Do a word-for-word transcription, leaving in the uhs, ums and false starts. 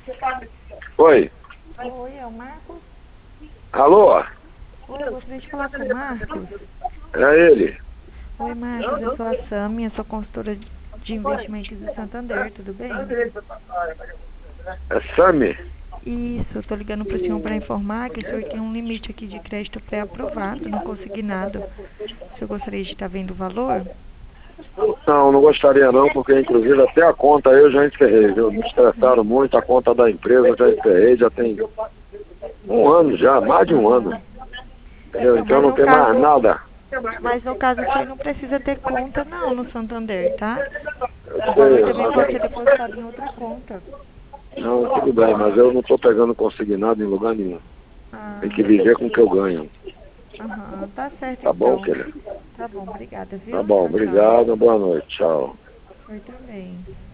Oi. Oi, é o Marcos? Alô? Oi, eu gostaria de falar com o Marcos. É ele. Oi, Marcos, eu sou a Sami, eu sou consultora de investimentos do Santander, tudo bem? É Sami? Isso, eu tô ligando pro senhor para informar que o senhor tem um limite aqui de crédito pré-aprovado, não consignado. O senhor gostaria de estar vendo o valor? Não, não gostaria não, porque inclusive até a conta eu já encerrei, viu? Me estressaram muito, a conta da empresa eu já encerrei, já tem um ano já, mais de um ano. Entendeu? Não, Então mas não no tem mais caso, nada. mas no caso o senhor não precisa ter conta não no Santander, tá? O Eu valor sei, também pode ser mas... depositado em outra conta. Não, tudo bem, mas eu não estou pegando consignado em lugar nenhum. Tem que Ah, viver com o que eu ganho. aham, tá certo Tá bom, então. querido? Tá bom, obrigada, Tá viu? bom, Tchau, tchau. obrigado, boa noite, tchau. Eu também.